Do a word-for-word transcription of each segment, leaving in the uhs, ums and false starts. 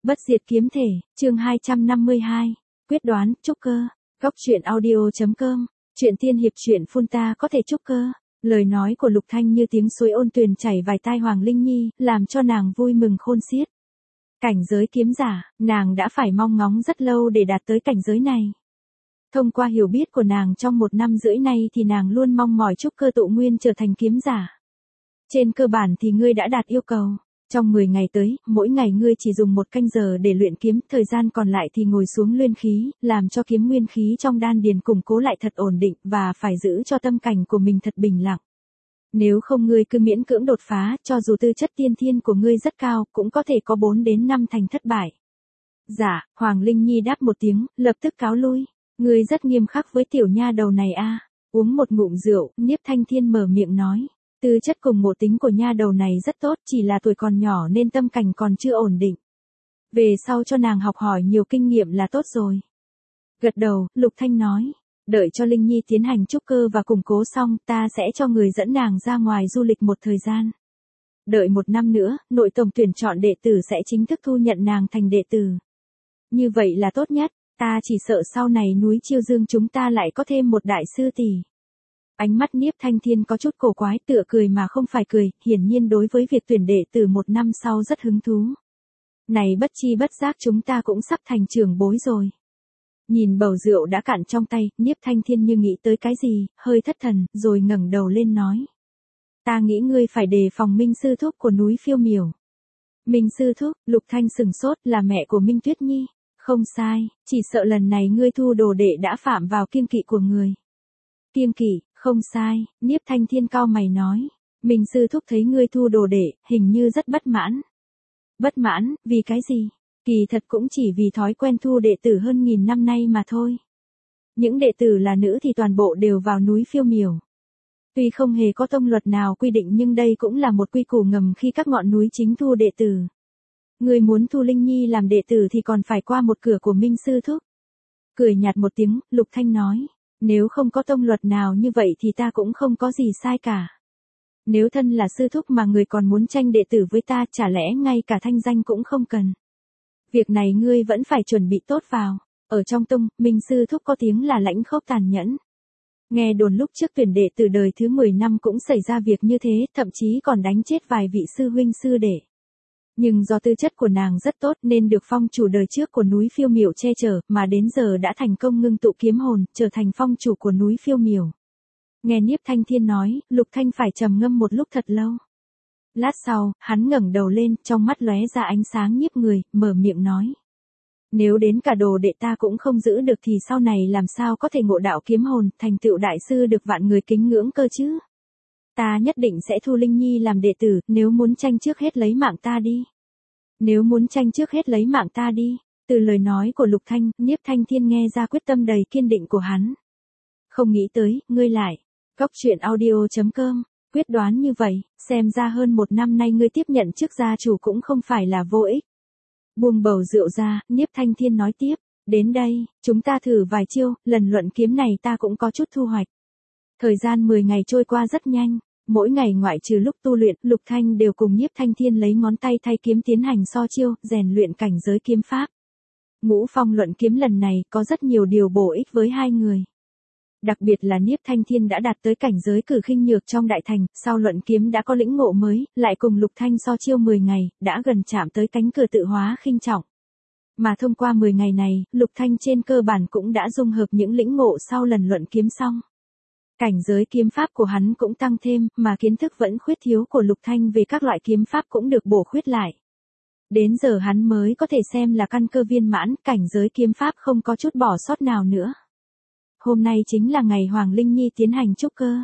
Bất diệt kiếm thể, chương hai trăm năm mươi hai. Quyết đoán, trúc cơ. Góc truyện audio.com. Chuyện tiên hiệp truyện phun ta có thể trúc cơ. Lời nói của Lục Thanh như tiếng suối ôn tuyền chảy vài tai Hoàng Linh Nhi, làm cho nàng vui mừng khôn xiết. Cảnh giới kiếm giả, nàng đã phải mong ngóng rất lâu để đạt tới cảnh giới này. Thông qua hiểu biết của nàng trong một năm rưỡi nay thì nàng luôn mong mỏi trúc cơ tụ nguyên trở thành kiếm giả. Trên cơ bản thì ngươi đã đạt yêu cầu. Trong mười ngày tới, mỗi ngày ngươi chỉ dùng một canh giờ để luyện kiếm, thời gian còn lại thì ngồi xuống luyện khí, làm cho kiếm nguyên khí trong đan điền củng cố lại thật ổn định và phải giữ cho tâm cảnh của mình thật bình lặng. Nếu không ngươi cứ miễn cưỡng đột phá, cho dù tư chất tiên thiên của ngươi rất cao, cũng có thể có bốn đến năm thành thất bại. Dạ, Hoàng Linh Nhi đáp một tiếng, lập tức cáo lui. Ngươi rất nghiêm khắc với tiểu nha đầu này a. Uống một ngụm rượu, Niếp Thanh Thiên mở miệng nói. Tư chất cùng ngộ tính của nha đầu này rất tốt, chỉ là tuổi còn nhỏ nên tâm cảnh còn chưa ổn định. Về sau cho nàng học hỏi nhiều kinh nghiệm là tốt rồi. Gật đầu, Lục Thanh nói. Đợi cho Linh Nhi tiến hành trúc cơ và củng cố xong, ta sẽ cho người dẫn nàng ra ngoài du lịch một thời gian. Đợi một năm nữa, nội tổng tuyển chọn đệ tử sẽ chính thức thu nhận nàng thành đệ tử. Như vậy là tốt nhất, ta chỉ sợ sau này núi Chiêu Dương chúng ta lại có thêm một đại sư tỷ. Ánh mắt Niếp Thanh Thiên có chút cổ quái, tựa cười mà không phải cười, hiển nhiên đối với việc tuyển đệ tử một năm sau rất hứng thú. Này bất chi bất giác chúng ta cũng sắp thành trưởng bối rồi. Nhìn bầu rượu đã cạn trong tay, Niếp Thanh Thiên như nghĩ tới cái gì, hơi thất thần, rồi ngẩng đầu lên nói. Ta nghĩ ngươi phải đề phòng Minh Sư Thúc của núi Phiêu Miểu. Minh Sư Thúc, Lục Thanh sừng sốt, là mẹ của Minh Tuyết Nhi. Không sai, chỉ sợ lần này ngươi thu đồ đệ đã phạm vào kiêng kỵ của người. Kiêng kỵ, không sai, Niếp Thanh Thiên cao mày nói. Minh Sư Thúc thấy ngươi thu đồ đệ, hình như rất bất mãn. Bất mãn, vì cái gì? Kỳ thật cũng chỉ vì thói quen thu đệ tử hơn nghìn năm nay mà thôi. Những đệ tử là nữ thì toàn bộ đều vào núi Phiêu Miểu. Tuy không hề có tông luật nào quy định nhưng đây cũng là một quy củ ngầm khi các ngọn núi chính thu đệ tử. Người muốn thu Linh Nhi làm đệ tử thì còn phải qua một cửa của Minh Sư Thúc. Cười nhạt một tiếng, Lục Thanh nói. Nếu không có tông luật nào như vậy thì ta cũng không có gì sai cả. Nếu thân là sư thúc mà người còn muốn tranh đệ tử với ta, chả lẽ ngay cả thanh danh cũng không cần. Việc này ngươi vẫn phải chuẩn bị tốt vào. Ở trong tông, Minh Sư Thúc có tiếng là lãnh khốc tàn nhẫn. Nghe đồn lúc trước tuyển đệ tử đời thứ mười năm cũng xảy ra việc như thế, thậm chí còn đánh chết vài vị sư huynh sư đệ. Nhưng do tư chất của nàng rất tốt nên được phong chủ đời trước của núi Phiêu Miểu che chở, mà đến giờ đã thành công ngưng tụ kiếm hồn, trở thành phong chủ của núi Phiêu Miểu. Nghe Niếp Thanh Thiên nói, Lục Thanh phải trầm ngâm một lúc thật lâu. Lát sau, hắn ngẩng đầu lên, trong mắt lóe ra ánh sáng nhiếp người, mở miệng nói. Nếu đến cả đồ đệ ta cũng không giữ được thì sau này làm sao có thể ngộ đạo kiếm hồn, thành tựu đại sư được vạn người kính ngưỡng cơ chứ? Ta nhất định sẽ thu Linh Nhi làm đệ tử, nếu muốn tranh trước hết lấy mạng ta đi. Nếu muốn tranh trước hết lấy mạng ta đi. Từ lời nói của Lục Thanh, Niếp Thanh Thiên nghe ra quyết tâm đầy kiên định của hắn. Không nghĩ tới, ngươi lại. Góc truyện audio.com. Quyết đoán như vậy, xem ra hơn một năm nay ngươi tiếp nhận chức gia chủ cũng không phải là vô ích. Buông bầu rượu ra, Niếp Thanh Thiên nói tiếp. Đến đây, chúng ta thử vài chiêu, lần luận kiếm này ta cũng có chút thu hoạch. Thời gian mười ngày trôi qua rất nhanh. Mỗi ngày ngoại trừ lúc tu luyện, Lục Thanh đều cùng Niếp Thanh Thiên lấy ngón tay thay kiếm tiến hành so chiêu, rèn luyện cảnh giới kiếm pháp. Ngũ phong luận kiếm lần này có rất nhiều điều bổ ích với hai người. Đặc biệt là Niếp Thanh Thiên đã đạt tới cảnh giới cử khinh nhược trong đại thành, sau luận kiếm đã có lĩnh ngộ mới, lại cùng Lục Thanh so chiêu mười ngày, đã gần chạm tới cánh cửa tự hóa khinh trọng. Mà thông qua mười ngày này, Lục Thanh trên cơ bản cũng đã dung hợp những lĩnh ngộ sau lần luận kiếm xong. Cảnh giới kiếm pháp của hắn cũng tăng thêm, mà kiến thức vẫn khuyết thiếu của Lục Thanh về các loại kiếm pháp cũng được bổ khuyết lại. Đến giờ hắn mới có thể xem là căn cơ viên mãn, cảnh giới kiếm pháp không có chút bỏ sót nào nữa. Hôm nay chính là ngày Hoàng Linh Nhi tiến hành trúc cơ.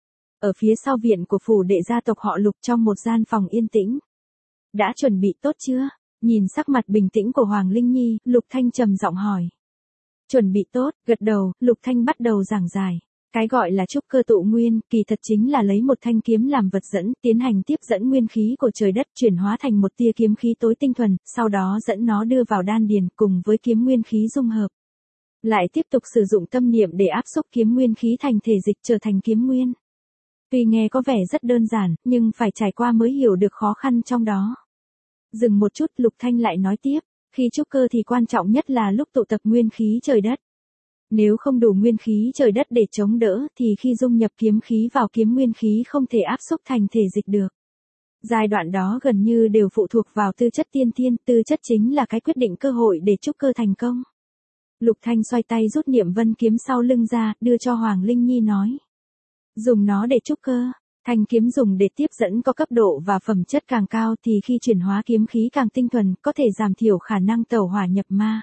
Ở phía sau viện của phủ đệ gia tộc họ Lục trong một gian phòng yên tĩnh. Đã chuẩn bị tốt chưa? Nhìn sắc mặt bình tĩnh của Hoàng Linh Nhi, Lục Thanh trầm giọng hỏi. Chuẩn bị tốt, gật đầu, Lục Thanh bắt đầu giảng giải. Cái gọi là trúc cơ tụ nguyên, kỳ thật chính là lấy một thanh kiếm làm vật dẫn, tiến hành tiếp dẫn nguyên khí của trời đất chuyển hóa thành một tia kiếm khí tối tinh thuần, sau đó dẫn nó đưa vào đan điền cùng với kiếm nguyên khí dung hợp. Lại tiếp tục sử dụng tâm niệm để áp xúc kiếm nguyên khí thành thể dịch trở thành kiếm nguyên. Tuy nghe có vẻ rất đơn giản, nhưng phải trải qua mới hiểu được khó khăn trong đó. Dừng một chút, Lục Thanh lại nói tiếp. Khi trúc cơ thì quan trọng nhất là lúc tụ tập nguyên khí trời đất. Nếu không đủ nguyên khí trời đất để chống đỡ thì khi dung nhập kiếm khí vào kiếm nguyên khí không thể áp xúc thành thể dịch được. Giai đoạn đó gần như đều phụ thuộc vào tư chất tiên thiên, tư chất chính là cái quyết định cơ hội để trúc cơ thành công. Lục Thanh xoay tay rút niệm vân kiếm sau lưng ra, đưa cho Hoàng Linh Nhi nói. Dùng nó để trúc cơ, thanh kiếm dùng để tiếp dẫn có cấp độ và phẩm chất càng cao thì khi chuyển hóa kiếm khí càng tinh thuần, có thể giảm thiểu khả năng tẩu hỏa nhập ma.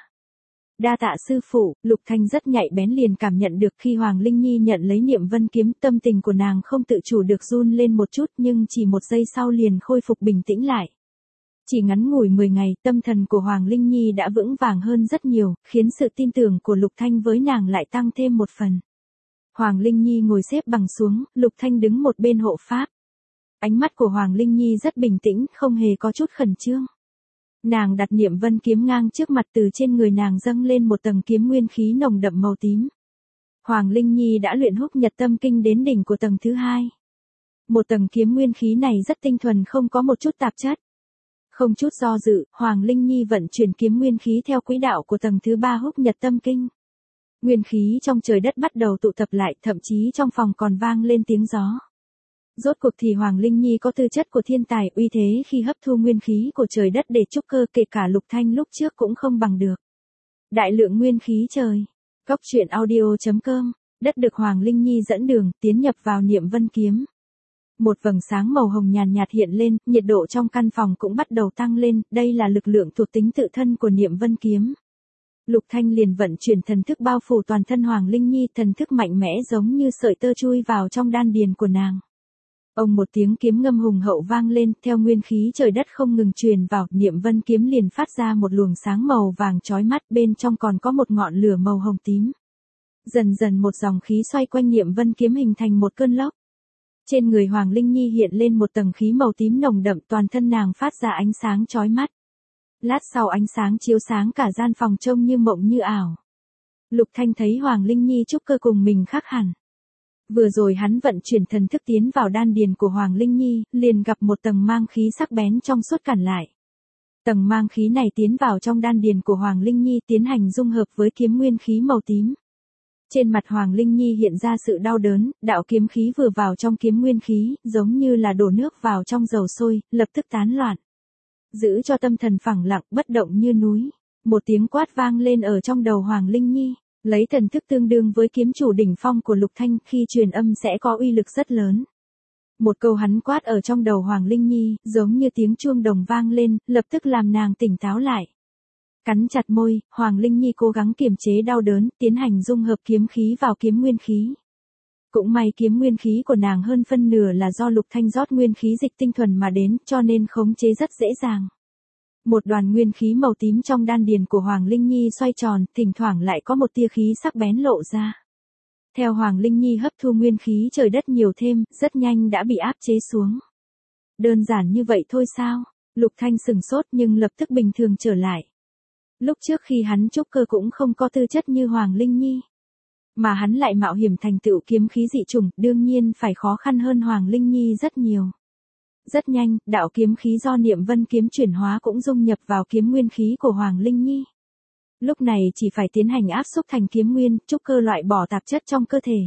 Đa tạ sư phụ, Lục Thanh rất nhạy bén liền cảm nhận được khi Hoàng Linh Nhi nhận lấy niệm vân kiếm, tâm tình của nàng không tự chủ được run lên một chút nhưng chỉ một giây sau liền khôi phục bình tĩnh lại. Chỉ ngắn ngủi mười ngày, tâm thần của Hoàng Linh Nhi đã vững vàng hơn rất nhiều, khiến sự tin tưởng của Lục Thanh với nàng lại tăng thêm một phần. Hoàng Linh Nhi ngồi xếp bằng xuống, Lục Thanh đứng một bên hộ pháp. Ánh mắt của Hoàng Linh Nhi rất bình tĩnh, không hề có chút khẩn trương. Nàng đặt niệm vân kiếm ngang trước mặt, từ trên người nàng dâng lên một tầng kiếm nguyên khí nồng đậm màu tím. Hoàng Linh Nhi đã luyện húc nhật tâm kinh đến đỉnh của tầng thứ hai. Một tầng kiếm nguyên khí này rất tinh thuần, không có một chút tạp chất. Không chút do dự, Hoàng Linh Nhi vận chuyển kiếm nguyên khí theo quỹ đạo của tầng thứ ba húc nhật tâm kinh. Nguyên khí trong trời đất bắt đầu tụ tập lại, thậm chí trong phòng còn vang lên tiếng gió. Rốt cuộc thì Hoàng Linh Nhi có tư chất của thiên tài, uy thế khi hấp thu nguyên khí của trời đất để trúc cơ, kể cả Lục Thanh lúc trước cũng không bằng được. Đại lượng nguyên khí trời. Góc truyện audio chấm com, đất được Hoàng Linh Nhi dẫn đường, tiến nhập vào niệm vân kiếm. Một vầng sáng màu hồng nhàn nhạt hiện lên, nhiệt độ trong căn phòng cũng bắt đầu tăng lên, đây là lực lượng thuộc tính tự thân của niệm vân kiếm. Lục Thanh liền vận chuyển thần thức bao phủ toàn thân Hoàng Linh Nhi, thần thức mạnh mẽ giống như sợi tơ chui vào trong đan điền của nàng. Ông một tiếng kiếm ngâm hùng hậu vang lên, theo nguyên khí trời đất không ngừng truyền vào, niệm vân kiếm liền phát ra một luồng sáng màu vàng chói mắt, bên trong còn có một ngọn lửa màu hồng tím. Dần dần một dòng khí xoay quanh niệm vân kiếm hình thành một cơn lốc. Trên người Hoàng Linh Nhi hiện lên một tầng khí màu tím nồng đậm, toàn thân nàng phát ra ánh sáng chói mắt. Lát sau ánh sáng chiếu sáng cả gian phòng trông như mộng như ảo. Lục Thanh thấy Hoàng Linh Nhi trúc cơ cùng mình khác hẳn. Vừa rồi hắn vận chuyển thần thức tiến vào đan điền của Hoàng Linh Nhi, liền gặp một tầng mang khí sắc bén trong suốt cản lại. Tầng mang khí này tiến vào trong đan điền của Hoàng Linh Nhi, tiến hành dung hợp với kiếm nguyên khí màu tím. Trên mặt Hoàng Linh Nhi hiện ra sự đau đớn, đạo kiếm khí vừa vào trong kiếm nguyên khí, giống như là đổ nước vào trong dầu sôi, lập tức tán loạn. Giữ cho tâm thần phẳng lặng, bất động như núi. Một tiếng quát vang lên ở trong đầu Hoàng Linh Nhi. Lấy thần thức tương đương với kiếm chủ đỉnh phong của Lục Thanh, khi truyền âm sẽ có uy lực rất lớn. Một câu hắn quát ở trong đầu Hoàng Linh Nhi, giống như tiếng chuông đồng vang lên, lập tức làm nàng tỉnh táo lại. Cắn chặt môi, Hoàng Linh Nhi cố gắng kiềm chế đau đớn, tiến hành dung hợp kiếm khí vào kiếm nguyên khí. Cũng may kiếm nguyên khí của nàng hơn phân nửa là do Lục Thanh rót nguyên khí dịch tinh thuần mà đến, cho nên khống chế rất dễ dàng. Một đoàn nguyên khí màu tím trong đan điền của Hoàng Linh Nhi xoay tròn, thỉnh thoảng lại có một tia khí sắc bén lộ ra. Theo Hoàng Linh Nhi hấp thu nguyên khí trời đất nhiều thêm, rất nhanh đã bị áp chế xuống. Đơn giản như vậy thôi sao? Lục Thanh sừng sốt nhưng lập tức bình thường trở lại. Lúc trước khi hắn trúc cơ cũng không có tư chất như Hoàng Linh Nhi. Mà hắn lại mạo hiểm thành tựu kiếm khí dị chủng, đương nhiên phải khó khăn hơn Hoàng Linh Nhi rất nhiều. Rất nhanh, đạo kiếm khí do niệm vân kiếm chuyển hóa cũng dung nhập vào kiếm nguyên khí của Hoàng Linh Nhi. Lúc này chỉ phải tiến hành áp xúc thành kiếm nguyên, trúc cơ loại bỏ tạp chất trong cơ thể.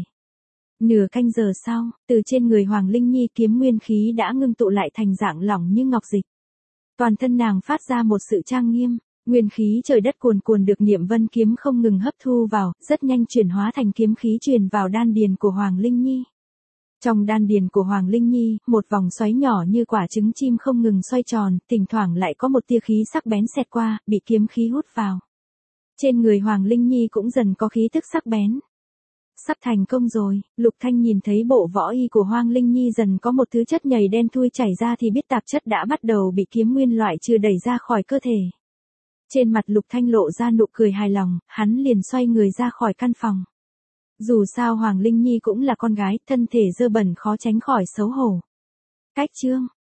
Nửa canh giờ sau, từ trên người Hoàng Linh Nhi kiếm nguyên khí đã ngưng tụ lại thành dạng lỏng như ngọc dịch. Toàn thân nàng phát ra một sự trang nghiêm, nguyên khí trời đất cuồn cuồn được niệm vân kiếm không ngừng hấp thu vào, rất nhanh chuyển hóa thành kiếm khí truyền vào đan điền của Hoàng Linh Nhi. Trong đan điền của Hoàng Linh Nhi, một vòng xoáy nhỏ như quả trứng chim không ngừng xoay tròn, thỉnh thoảng lại có một tia khí sắc bén xẹt qua, bị kiếm khí hút vào. Trên người Hoàng Linh Nhi cũng dần có khí tức sắc bén. Sắp thành công rồi, Lục Thanh nhìn thấy bộ võ y của Hoàng Linh Nhi dần có một thứ chất nhầy đen thui chảy ra thì biết tạp chất đã bắt đầu bị kiếm nguyên loại trừ đẩy ra khỏi cơ thể. Trên mặt Lục Thanh lộ ra nụ cười hài lòng, hắn liền xoay người ra khỏi căn phòng. Dù sao Hoàng Linh Nhi cũng là con gái, thân thể dơ bẩn khó tránh khỏi xấu hổ. Cách chương